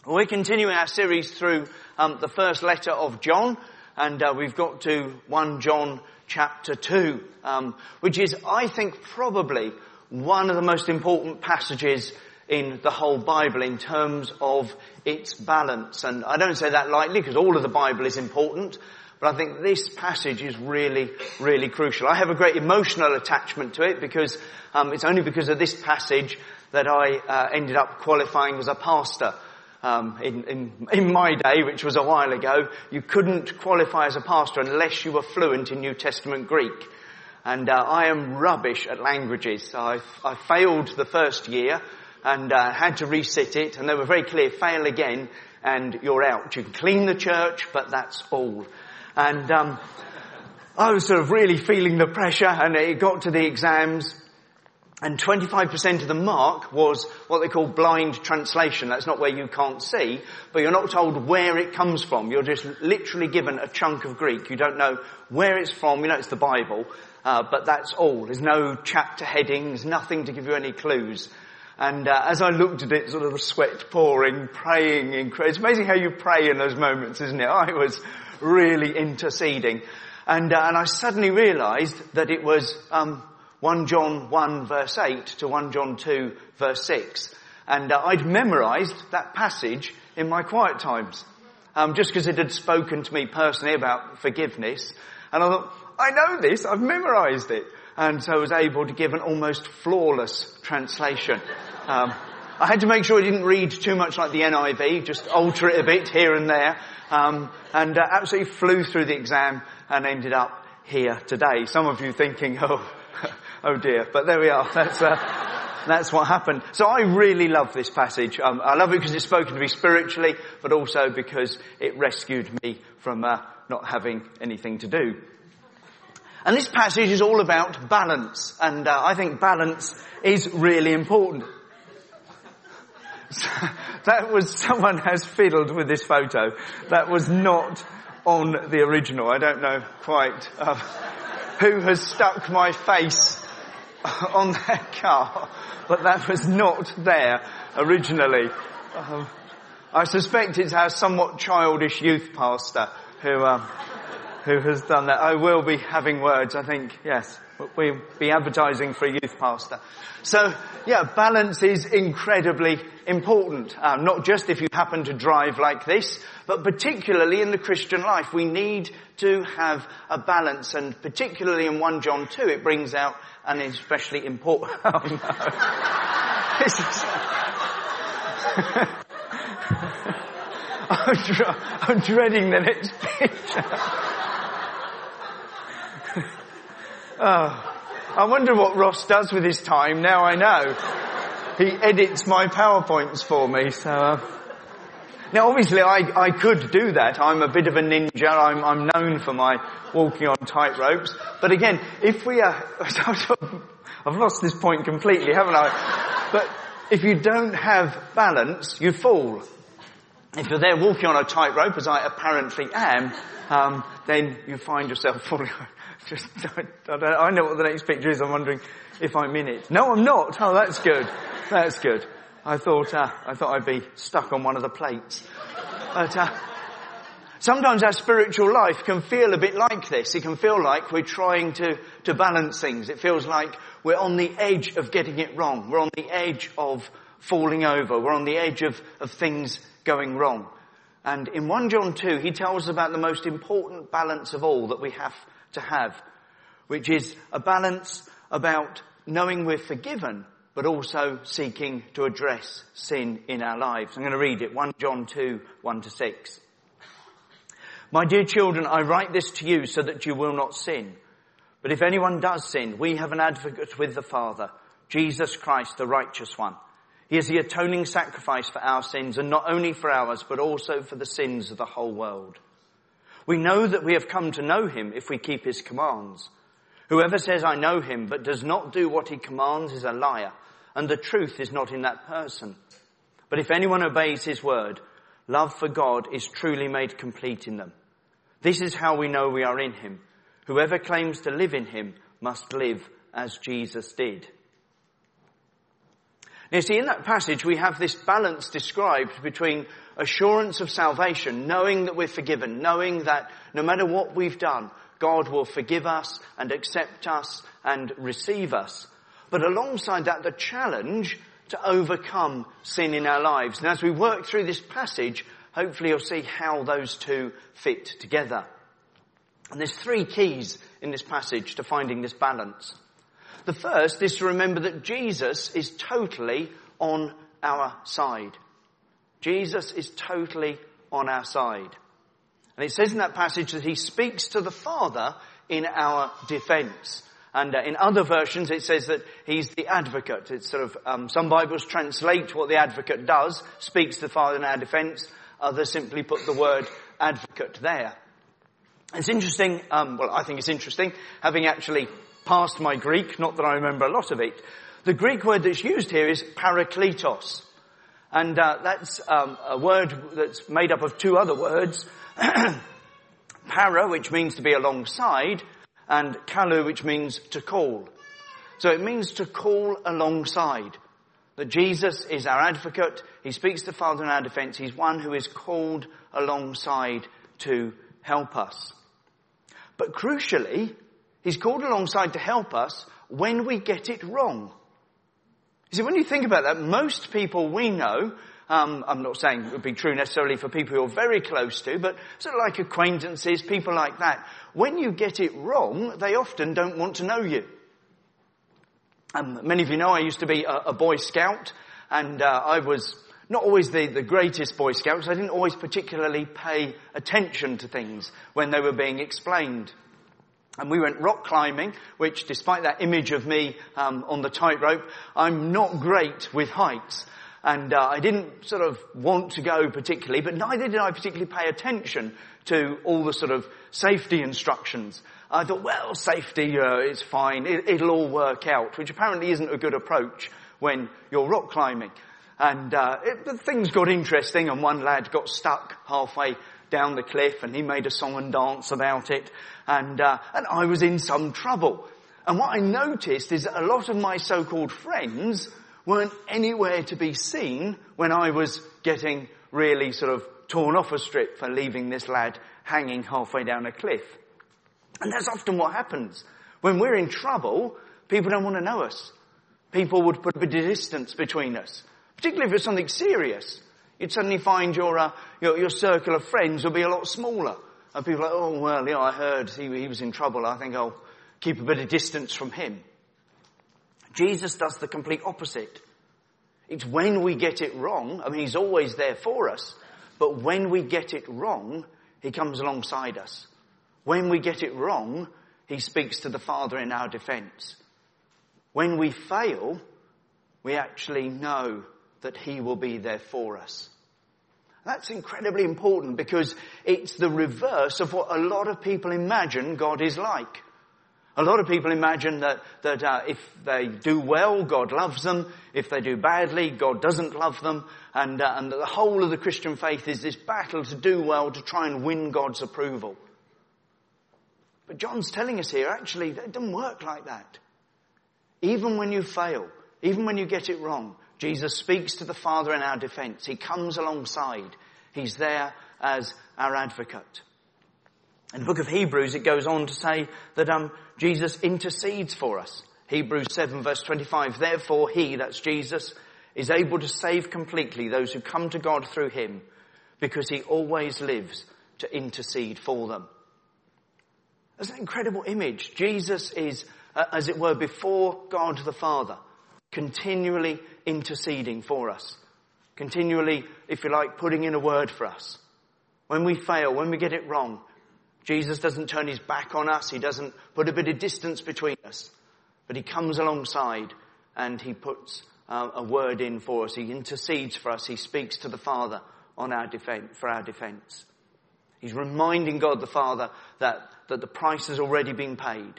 We're continuing our series through the first letter of John, and we've got to 1 John chapter 2, which is, I think, probably one of the most important passages in the whole Bible in terms of its balance. And I don't say that lightly because all of the Bible is important, but I think this passage is really, really crucial. I have a great emotional attachment to it because it's only because of this passage that I ended up qualifying as a pastor. In my day, which was a while ago, you couldn't qualify as a pastor unless you were fluent in New Testament Greek. And I am rubbish at languages. So I failed the first year and had to resit it. And they were very clear, fail again and you're out. You can clean the church, but that's all. And I was sort of really feeling the pressure, and it got to the exams. And 25% of the mark was what they call blind translation. That's not where you can't see, but you're not told where it comes from. You're just literally given a chunk of Greek. You don't know where it's from. You know it's the Bible, but that's all. There's no chapter headings, nothing to give you any clues. And as I looked at it, sort of sweat pouring, praying. It's amazing how you pray in those moments, isn't it? I was really interceding. And I suddenly realised that it was 1 John 1 verse 8 to 1 John 2 verse 6. And I'd memorised that passage in my quiet times, just because it had spoken to me personally about forgiveness. And I thought, I know this, I've memorised it. And so I was able to give an almost flawless translation. I had to make sure I didn't read too much like the NIV, just alter it a bit here and there. And absolutely flew through the exam and ended up here today. Some of you thinking, oh dear, but there we are. That's what happened. So I really love this passage. I love it because it's spoken to me spiritually, but also because it rescued me from not having anything to do. And this passage is all about balance, and I think balance is really important. So, someone has fiddled with this photo. That was not on the original. I don't know quite who has stuck my face on their car, but that was not there originally. I suspect it's our somewhat childish youth pastor who has done that. I will be having words, I think, yes. We'll be advertising for a youth pastor. So, yeah, balance is incredibly important. Not just if you happen to drive like this, but particularly in the Christian life. We need to have a balance, and particularly in 1 John 2, it brings out an especially important... Oh, no. I'm dreading the next picture. Oh, I wonder what Ross does with his time. Now I know. He edits my PowerPoints for me, so... Now obviously I could do that. I'm a bit of a ninja. I'm known for my walking on tightropes. But again, if we are... I've lost this point completely, haven't I? But if you don't have balance, you fall. If you're there walking on a tightrope, as I apparently am, then you find yourself falling... I know what the next picture is. I'm wondering if I'm in it. No, I'm not. Oh, that's good. That's good. I thought I'd be stuck on one of the plates. But sometimes our spiritual life can feel a bit like this. It can feel like we're trying to balance things. It feels like we're on the edge of getting it wrong. We're on the edge of falling over. We're on the edge of things going wrong. And in 1 John 2, he tells us about the most important balance of all that we have to have, which is a balance about knowing we're forgiven, but also seeking to address sin in our lives. I'm going to read it, 1 John 2, 1 to 6. My dear children, I write this to you so that you will not sin. But if anyone does sin, we have an advocate with the Father, Jesus Christ, the righteous one. He is the atoning sacrifice for our sins, and not only for ours, but also for the sins of the whole world. We know that we have come to know him if we keep his commands. Whoever says, I know him, but does not do what he commands is a liar, and the truth is not in that person. But if anyone obeys his word, love for God is truly made complete in them. This is how we know we are in him. Whoever claims to live in him must live as Jesus did. You see, in that passage we have this balance described between assurance of salvation, knowing that we're forgiven, knowing that no matter what we've done, God will forgive us and accept us and receive us. But alongside that, the challenge to overcome sin in our lives. And as we work through this passage, hopefully you'll see how those two fit together. And there's three keys in this passage to finding this balance. The first is to remember that Jesus is totally on our side. Jesus is totally on our side. And it says in that passage that he speaks to the Father in our defense. And in other versions it says that he's the advocate. It's sort of, some Bibles translate what the advocate does, speaks to the Father in our defense. Others simply put the word advocate there. It's interesting, I think it's interesting, having actually passed my Greek, not that I remember a lot of it. The Greek word that's used here is parakletos. And that's a word that's made up of two other words. Para, which means to be alongside, and kalu, which means to call. So it means to call alongside. That Jesus is our advocate. He speaks to the Father in our defense. He's one who is called alongside to help us. But crucially, he's called alongside to help us when we get it wrong. You see, when you think about that, most people we know, I'm not saying it would be true necessarily for people you're very close to, but sort of like acquaintances, people like that, when you get it wrong, they often don't want to know you. Many of you know I used to be a Boy Scout, and I was not always the greatest Boy Scout, so I didn't always particularly pay attention to things when they were being explained. And we went rock climbing, which despite that image of me on the tightrope, I'm not great with heights. And I didn't sort of want to go particularly, but neither did I particularly pay attention to all the sort of safety instructions. I thought, well, safety is fine, it'll all work out, which apparently isn't a good approach when you're rock climbing. And things got interesting, and one lad got stuck halfway down the cliff, and he made a song and dance about it, and I was in some trouble. And what I noticed is that a lot of my so-called friends weren't anywhere to be seen when I was getting really sort of torn off a strip for leaving this lad hanging halfway down a cliff. And that's often what happens. When we're in trouble, people don't want to know us. People would put a bit of distance between us. Particularly if it's something serious. You'd suddenly find your circle of friends will be a lot smaller. And people are like, oh, well, yeah, I heard he was in trouble. I think I'll keep a bit of distance from him. Jesus does the complete opposite. It's when we get it wrong. I mean, he's always there for us. But when we get it wrong, he comes alongside us. When we get it wrong, he speaks to the Father in our defense. When we fail, we actually know that he will be there for us. That's incredibly important because it's the reverse of what a lot of people imagine God is like. A lot of people imagine that if they do well, God loves them. If they do badly, God doesn't love them. And the whole of the Christian faith is this battle to do well, to try and win God's approval. But John's telling us here, actually, it doesn't work like that. Even when you fail, even when you get it wrong, Jesus speaks to the Father in our defense. He comes alongside. He's there as our advocate. In the book of Hebrews, it goes on to say that Jesus intercedes for us. Hebrews 7 verse 25, therefore he, that's Jesus, is able to save completely those who come to God through him, because he always lives to intercede for them. That's an incredible image. Jesus is, as it were, before God the Father, continually interceding for us. Continually, if you like, putting in a word for us. When we fail, when we get it wrong, Jesus doesn't turn his back on us. He doesn't put a bit of distance between us. But he comes alongside and he puts a word in for us. He intercedes for us. He speaks to the Father on our for our defense. He's reminding God the Father that the price has already been paid.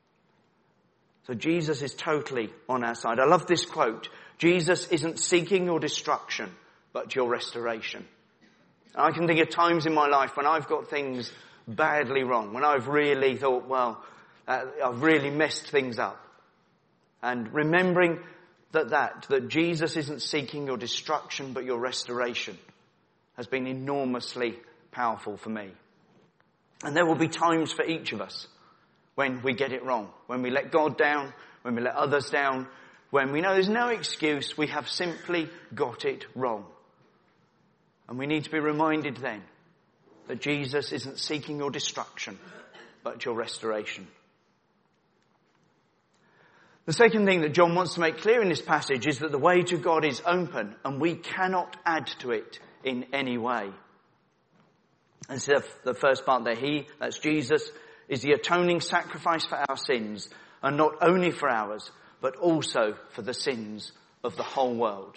So Jesus is totally on our side. I love this quote. Jesus isn't seeking your destruction, but your restoration. And I can think of times in my life when I've got things badly wrong, when I've really thought, well, I've really messed things up. And remembering that Jesus isn't seeking your destruction but your restoration has been enormously powerful for me. And there will be times for each of us when we get it wrong, when we let God down, when we let others down, when we know there's no excuse, we have simply got it wrong. And we need to be reminded then that Jesus isn't seeking your destruction but your restoration. The second thing that John wants to make clear in this passage is that the way to God is open and we cannot add to it in any way. And so the first part there, that's Jesus, is the atoning sacrifice for our sins, and not only for ours, but also for the sins of the whole world.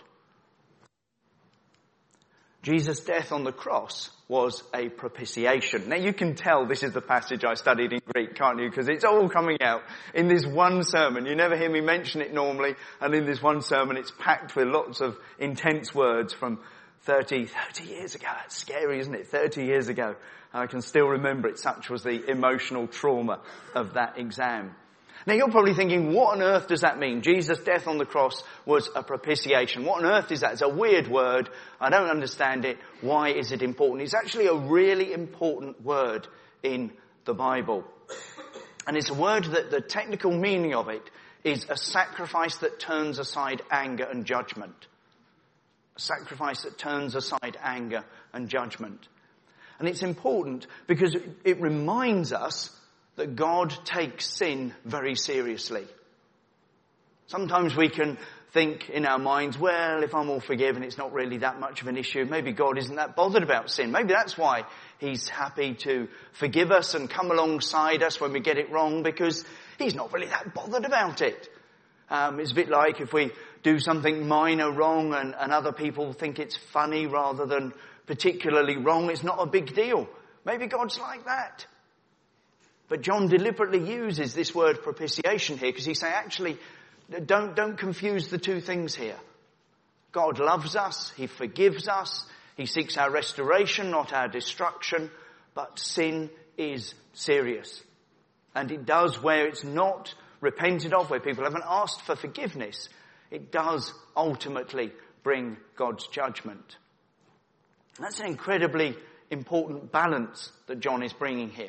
Jesus' death on the cross was a propitiation. Now you can tell this is the passage I studied in Greek, can't you? Because it's all coming out in this one sermon. You never hear me mention it normally, and in this one sermon it's packed with lots of intense words from 30 years ago. That's scary, isn't it? 30 years ago. I can still remember it. Such was the emotional trauma of that exam. Now you're probably thinking, what on earth does that mean? Jesus' death on the cross was a propitiation. What on earth is that? It's a weird word. I don't understand it. Why is it important? It's actually a really important word in the Bible. And it's a word that the technical meaning of it is a sacrifice that turns aside anger and judgment. A sacrifice that turns aside anger and judgment. And it's important because it reminds us that God takes sin very seriously. Sometimes we can think in our minds, well, if I'm all forgiven, it's not really that much of an issue. Maybe God isn't that bothered about sin. Maybe that's why he's happy to forgive us and come alongside us when we get it wrong, because he's not really that bothered about it. It's a bit like if we do something minor wrong and other people think it's funny rather than particularly wrong, it's not a big deal. Maybe God's like that. But John deliberately uses this word propitiation here because he's saying, actually, don't confuse the two things here. God loves us, he forgives us, he seeks our restoration, not our destruction, but sin is serious. And it does, where it's not repented of, where people haven't asked for forgiveness, it does ultimately bring God's judgment. And that's an incredibly important balance that John is bringing here.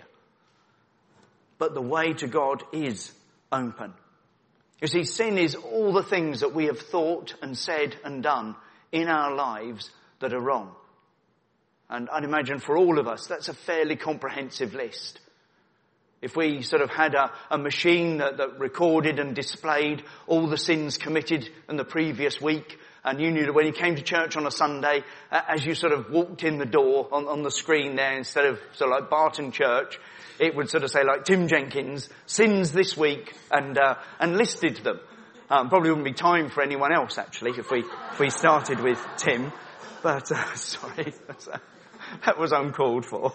But the way to God is open. You see, sin is all the things that we have thought and said and done in our lives that are wrong. And I'd imagine for all of us, that's a fairly comprehensive list. If we sort of had a machine that recorded and displayed all the sins committed in the previous week, and you knew that when you came to church on a Sunday, as you sort of walked in the door on the screen there, instead of sort of like Barton Church, it would sort of say like Tim Jenkins, sins this week, and listed them. Probably wouldn't be time for anyone else actually if we started with Tim, but sorry, that was uncalled for.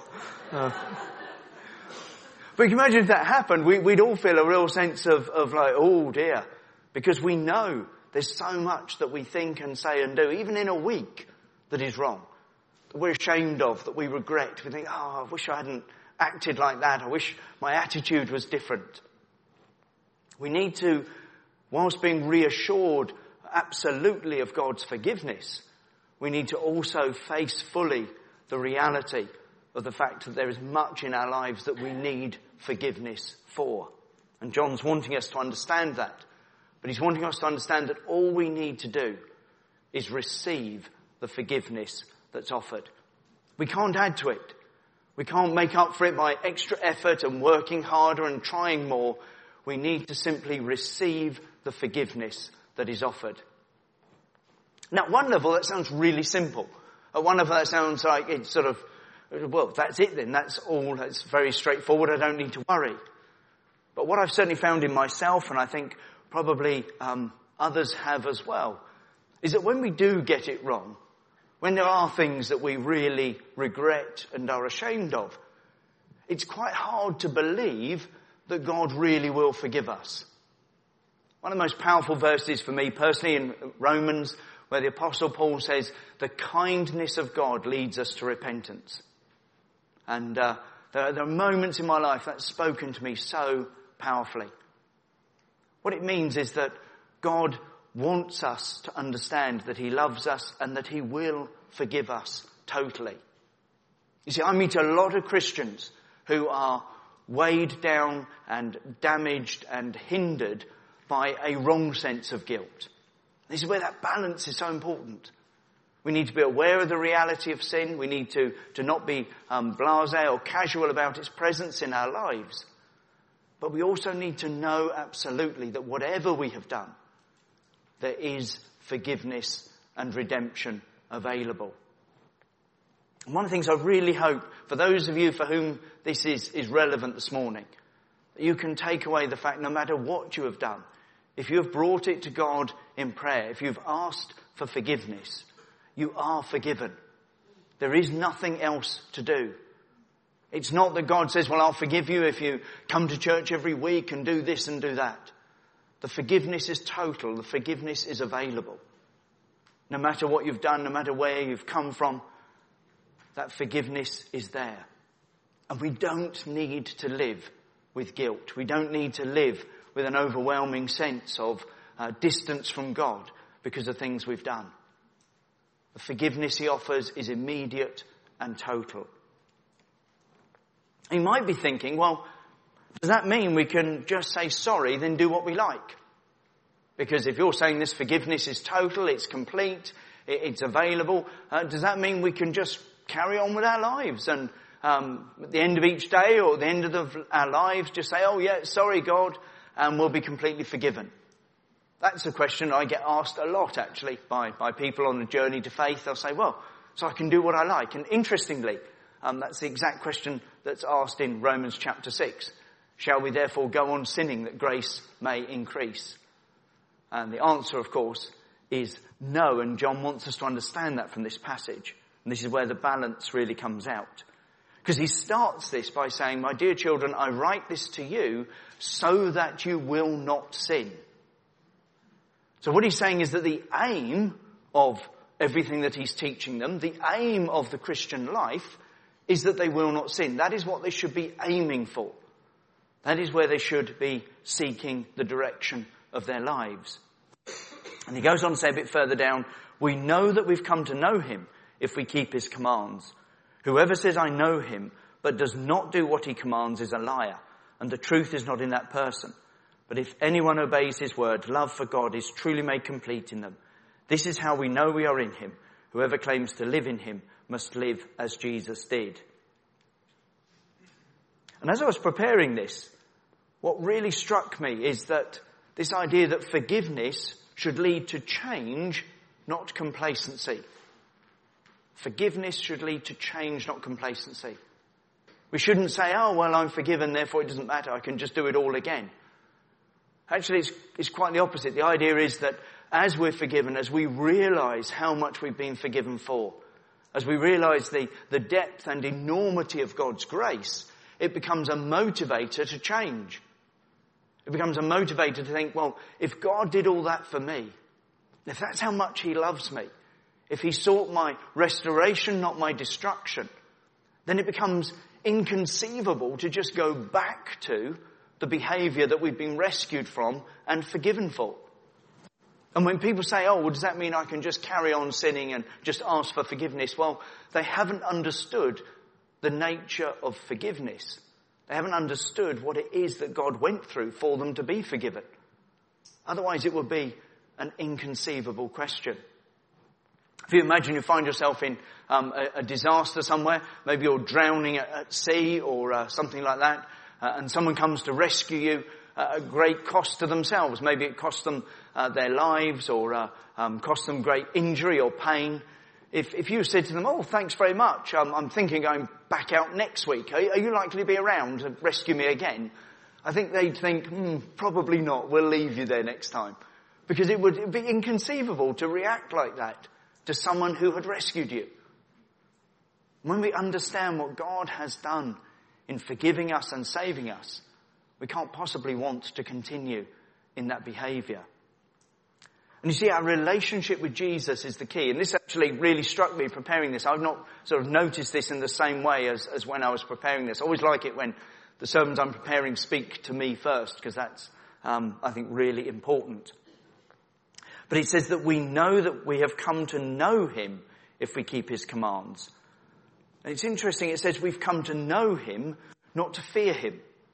But you can imagine if that happened, we'd all feel a real sense of like, oh dear, because we know there's so much that we think and say and do, even in a week, that is wrong, that we're ashamed of, that we regret. We think, oh, I wish I hadn't acted like that. I wish my attitude was different. We need to, whilst being reassured absolutely of God's forgiveness, we need to also face fully the reality of the fact that there is much in our lives that we need forgiveness for. And John's wanting us to understand that. But he's wanting us to understand that all we need to do is receive the forgiveness that's offered. We can't add to it. We can't make up for it by extra effort and working harder and trying more. We need to simply receive the forgiveness that is offered. Now, at one level, that sounds really simple. At one level, that sounds like it's sort of, well, that's it then. That's all. That's very straightforward. I don't need to worry. But what I've certainly found in myself, and I think probably others have as well, is that when we do get it wrong, when there are things that we really regret and are ashamed of, it's quite hard to believe that God really will forgive us. One of the most powerful verses for me personally in Romans, where the Apostle Paul says, the kindness of God leads us to repentance. And there are moments in my life that's spoken to me so powerfully. What it means is that God wants us to understand that he loves us and that he will forgive us totally. You see, I meet a lot of Christians who are weighed down and damaged and hindered by a wrong sense of guilt. This is where that balance is so important. We need to be aware of the reality of sin. We need to not be blasé or casual about its presence in our lives. But we also need to know absolutely that whatever we have done, there is forgiveness and redemption available. And one of the things I really hope, for those of you for whom this is relevant this morning, that you can take away the fact no matter what you have done, if you have brought it to God in prayer, if you've asked for forgiveness, you are forgiven. There is nothing else to do. It's not that God says, well, I'll forgive you if you come to church every week and do this and do that. The forgiveness is total. The forgiveness is available. No matter what you've done, no matter where you've come from, that forgiveness is there. And we don't need to live with guilt. We don't need to live with an overwhelming sense of distance from God because of things we've done. The forgiveness he offers is immediate and total. You might be thinking, well, does that mean we can just say sorry, then do what we like? Because if you're saying this forgiveness is total, it's complete, it's available, does that mean we can just carry on with our lives and at the end of each day or at the end of our lives just say, oh yeah, sorry God, and we'll be completely forgiven? That's a question I get asked a lot actually by people on a journey to faith. They'll say, well, so I can do what I like. And interestingly, that's the exact question that's asked in Romans chapter 6. Shall we therefore go on sinning that grace may increase? And the answer, of course, is no. And John wants us to understand that from this passage. And this is where the balance really comes out. Because he starts this by saying, my dear children, I write this to you so that you will not sin. So what he's saying is that the aim of everything that he's teaching them, the aim of the Christian life, is that they will not sin. That is what they should be aiming for. That is where they should be seeking the direction of their lives. And he goes on to say a bit further down, we know that we've come to know him if we keep his commands. Whoever says I know him but does not do what he commands is a liar, and the truth is not in that person. But if anyone obeys his word, love for God is truly made complete in them. This is how we know we are in him. Whoever claims to live in him must live as Jesus did. And as I was preparing this, what really struck me is that this idea that forgiveness should lead to change, not complacency. Forgiveness should lead to change, not complacency. We shouldn't say, oh, well, I'm forgiven, therefore it doesn't matter, I can just do it all again. Actually, it's quite the opposite. The idea is that as we're forgiven, as we realise how much we've been forgiven for, as we realise the depth and enormity of God's grace, it becomes a motivator to change. It becomes a motivator to think, well, if God did all that for me, if that's how much he loves me, if he sought my restoration, not my destruction, then it becomes inconceivable to just go back to the behaviour that we've been rescued from and forgiven for. And when people say, oh, well, does that mean I can just carry on sinning and just ask for forgiveness? Well, they haven't understood the nature of forgiveness. They haven't understood what it is that God went through for them to be forgiven. Otherwise, it would be an inconceivable question. If you imagine you find yourself in a disaster somewhere, maybe you're drowning at sea or something like that, and someone comes to rescue you at a great cost to themselves. Maybe it costs them their lives or costs them great injury or pain. If you said to them, oh, thanks very much, I'm thinking going back out next week. Are you likely to be around to rescue me again? I think they'd think, probably not. We'll leave you there next time. Because it would be inconceivable to react like that to someone who had rescued you. When we understand what God has done in forgiving us and saving us, we can't possibly want to continue in that behaviour. And you see, our relationship with Jesus is the key. And this actually really struck me preparing this. I've not sort of noticed this in the same way as when I was preparing this. I always like it when the sermons I'm preparing speak to me first, because that's, I think, really important. But he says that we know that we have come to know him if we keep his commands. And it's interesting, it says we've come to know him, not to fear him.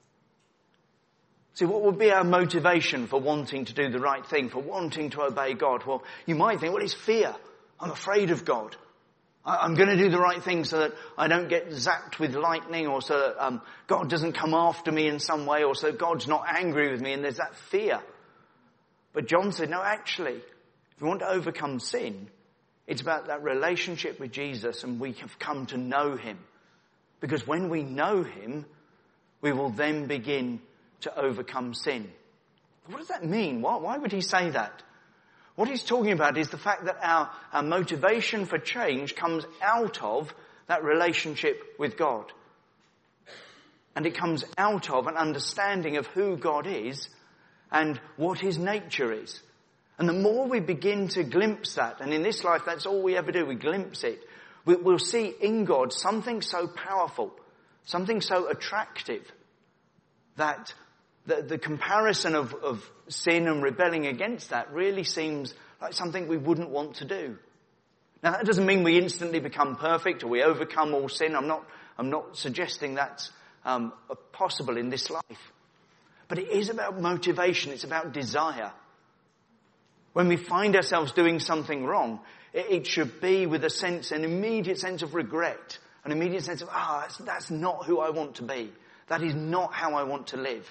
See, what would be our motivation for wanting to do the right thing, for wanting to obey God? Well, you might think, well, it's fear. I'm afraid of God. I'm going to do the right thing so that I don't get zapped with lightning, or so that God doesn't come after me in some way, or so God's not angry with me, and there's that fear. But John said, no, actually, if we want to overcome sin, it's about that relationship with Jesus, and we have come to know him. Because when we know him, we will then begin to overcome sin. What does that mean? Why would he say that? What he's talking about is the fact that our motivation for change comes out of that relationship with God. And it comes out of an understanding of who God is and what his nature is. And the more we begin to glimpse that, and in this life that's all we ever do, we glimpse it, we'll see in God something so powerful, something so attractive, that the comparison of sin and rebelling against that really seems like something we wouldn't want to do. Now that doesn't mean we instantly become perfect or we overcome all sin. I'm not suggesting that's possible in this life. But it is about motivation. It's about desire. When we find ourselves doing something wrong, it should be with an immediate sense of regret, an immediate sense of, that's not who I want to be. That is not how I want to live.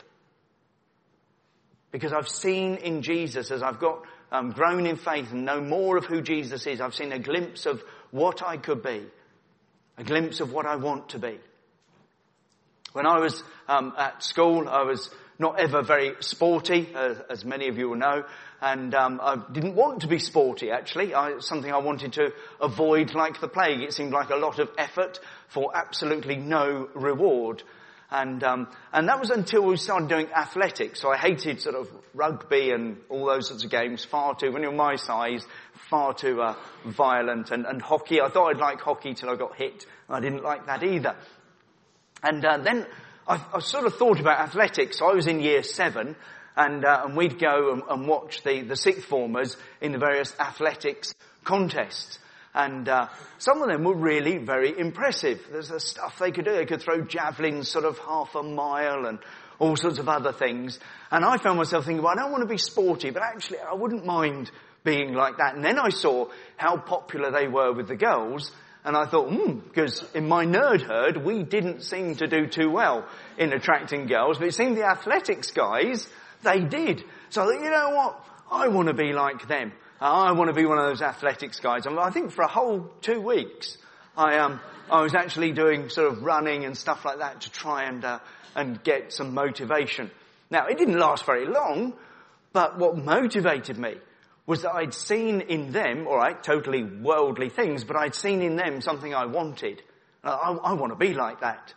Because I've seen in Jesus, as I've got grown in faith and know more of who Jesus is, I've seen a glimpse of what I could be, a glimpse of what I want to be. When I was at school, I was not ever very sporty, as many of you will know, and I didn't want to be sporty, actually. Something I wanted to avoid like the plague. It seemed like a lot of effort for absolutely no reward. And that was until we started doing athletics. So I hated sort of rugby and all those sorts of games when you're my size, far too violent. And hockey, I thought I'd like hockey till I got hit. I didn't like that either. And then I sort of thought about athletics. So I was in year 7, and we'd go and watch the sixth formers in the various athletics contests. And some of them were really very impressive. There's the stuff they could do. They could throw javelins sort of half a mile and all sorts of other things. And I found myself thinking, well, I don't want to be sporty, but actually I wouldn't mind being like that. And then I saw how popular they were with the girls. And I thought, because in my nerd herd, we didn't seem to do too well in attracting girls. But it seemed the athletics guys, they did. So I thought, you know what? I want to be like them. I want to be one of those athletics guys. I think for a whole 2 weeks, I was actually doing sort of running and stuff like that to try and get some motivation. Now, it didn't last very long, but what motivated me was that I'd seen in them, all right, totally worldly things, but I'd seen in them something I wanted. I want to be like that.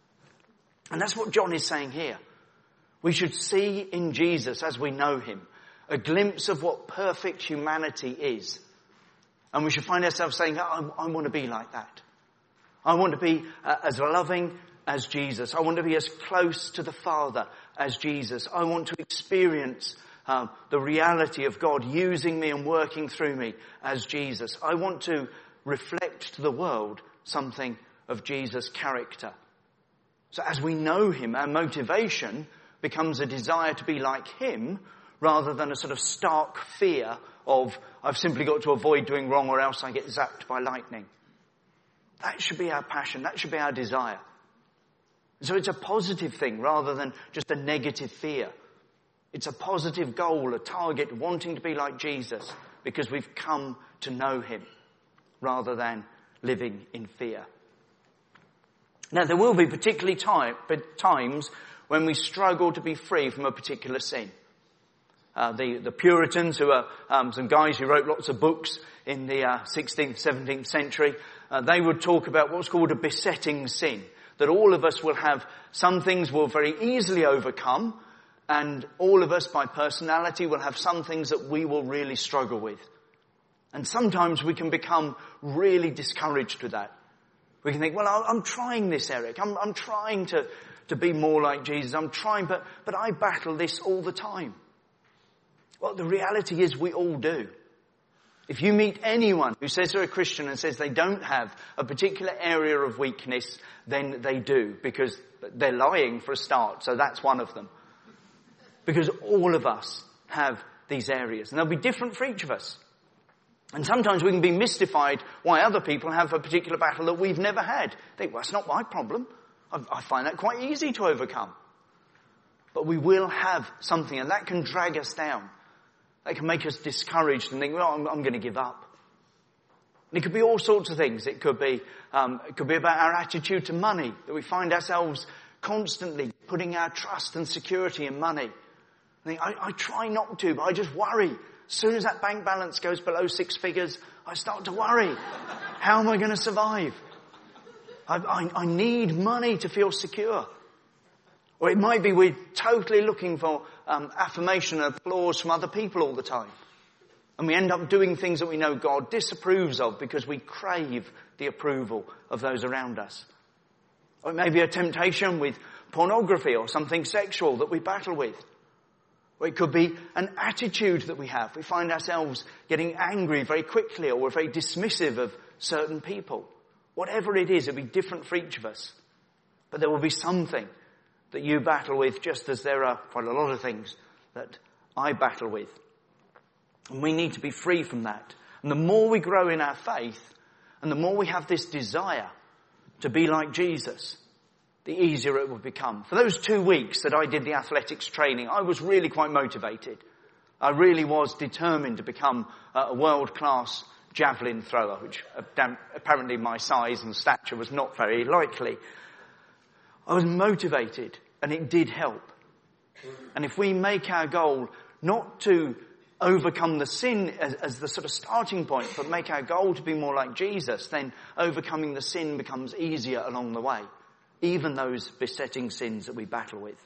And that's what John is saying here. We should see in Jesus, as we know him, a glimpse of what perfect humanity is. And we should find ourselves saying, I want to be like that. I want to be as loving as Jesus. I want to be as close to the Father as Jesus. I want to experience the reality of God using me and working through me as Jesus. I want to reflect to the world something of Jesus' character. So as we know him, our motivation becomes a desire to be like him, rather than a sort of stark fear of, I've simply got to avoid doing wrong or else I get zapped by lightning. That should be our passion. That should be our desire. So it's a positive thing rather than just a negative fear. It's a positive goal, a target, wanting to be like Jesus because we've come to know him rather than living in fear. Now, there will be particularly times when we struggle to be free from a particular sin. The Puritans, who are some guys who wrote lots of books in the 16th, 17th century, they would talk about what's called a besetting sin. That all of us will have, some things will very easily overcome, and all of us by personality will have some things that we will really struggle with. And sometimes we can become really discouraged with that. We can think, well, I'm trying this, Eric. I'm trying to be more like Jesus. I'm trying, but I battle this all the time. Well, the reality is we all do. If you meet anyone who says they're a Christian and says they don't have a particular area of weakness, then they do, because they're lying for a start, so that's one of them. Because all of us have these areas, and they'll be different for each of us. And sometimes we can be mystified why other people have a particular battle that we've never had. Think, well, that's not my problem. I find that quite easy to overcome. But we will have something, and that can drag us down. That can make us discouraged and think, well, I'm going to give up. And it could be all sorts of things. It could be about our attitude to money, that we find ourselves constantly putting our trust and security in money. I try not to, but I just worry. As soon as that bank balance goes below 6 figures, I start to worry. How am I going to survive? I need money to feel secure. Or it might be we're totally looking for affirmation and applause from other people all the time. And we end up doing things that we know God disapproves of because we crave the approval of those around us. Or it may be a temptation with pornography or something sexual that we battle with. Or it could be an attitude that we have. We find ourselves getting angry very quickly, or we're very dismissive of certain people. Whatever it is, it'll be different for each of us. But there will be something that you battle with, just as there are quite a lot of things that I battle with. And we need to be free from that. And the more we grow in our faith, and the more we have this desire to be like Jesus, the easier it will become. For those 2 weeks that I did the athletics training, I was really quite motivated. I really was determined to become a world-class javelin thrower, which apparently my size and stature was not very likely. I was motivated, and it did help. And if we make our goal not to overcome the sin as the sort of starting point, but make our goal to be more like Jesus, then overcoming the sin becomes easier along the way. Even those besetting sins that we battle with.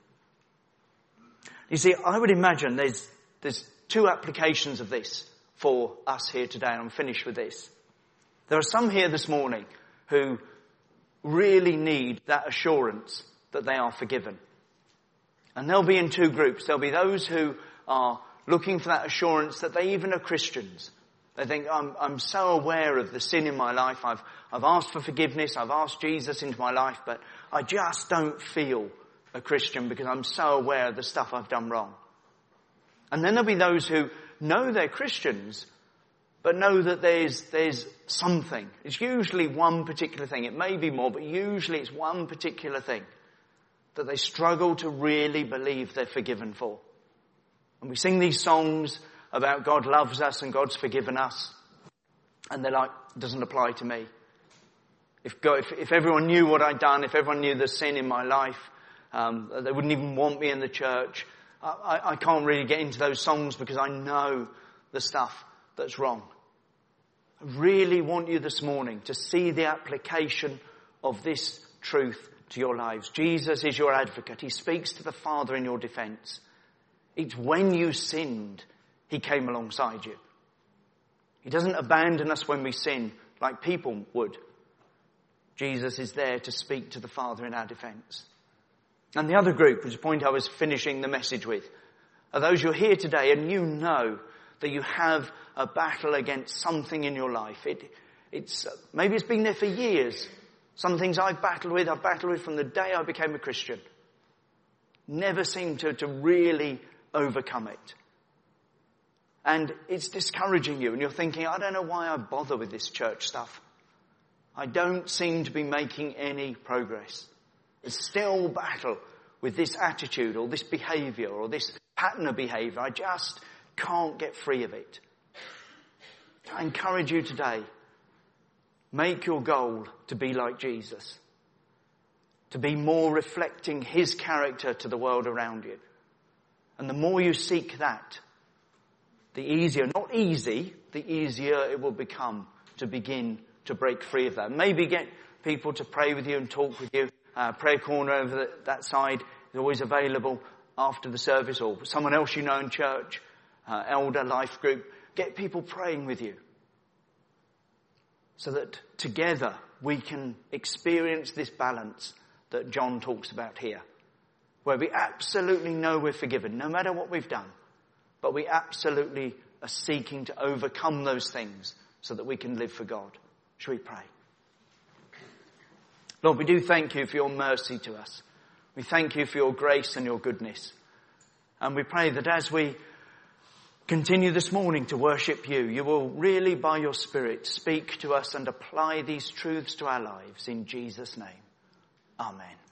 You see, I would imagine there's 2 applications of this for us here today, and I'm finished with this. There are some here this morning who really need that assurance that they are forgiven. And they'll be in 2 groups. There'll be those who are looking for that assurance that they even are Christians. They think, I'm so aware of the sin in my life. I've asked for forgiveness. I've asked Jesus into my life, but I just don't feel a Christian because I'm so aware of the stuff I've done wrong. And then there'll be those who know they're Christians, but know that there's something. It's usually one particular thing. It may be more, but usually it's one particular thing that they struggle to really believe they're forgiven for. And we sing these songs about God loves us and God's forgiven us. And they're like, it doesn't apply to me. If everyone knew what I'd done, if everyone knew the sin in my life, they wouldn't even want me in the church. I can't really get into those songs because I know the stuff that's wrong. I really want you this morning to see the application of this truth to your lives. Jesus is your advocate. He speaks to the Father in your defense. It's when you sinned, He came alongside you. He doesn't abandon us when we sin like people would. Jesus is there to speak to the Father in our defense. And the other group, which is the point I was finishing the message with, are those who are here today and you know that you have a battle against something in your life. Maybe it's been there for years. Some things I've battled with from the day I became a Christian. Never seemed to really overcome it. And it's discouraging you and you're thinking, I don't know why I bother with this church stuff. I don't seem to be making any progress. There's still battle with this attitude or this behaviour or this pattern of behaviour. I just can't get free of it. I encourage you today, make your goal to be like Jesus. To be more reflecting His character to the world around you. And the more you seek that, the easier, not easy, the easier it will become to begin to break free of that. Maybe get people to pray with you and talk with you. Prayer corner over that side is always available after the service, or someone else you know in church, elder, life group. Get people praying with you so that together we can experience this balance that John talks about here, where we absolutely know we're forgiven, no matter what we've done, but we absolutely are seeking to overcome those things so that we can live for God. Shall we pray? Lord, we do thank you for your mercy to us. We thank you for your grace and your goodness. And we pray that as we continue this morning to worship you, you will really, by your Spirit, speak to us and apply these truths to our lives. In Jesus' name, amen.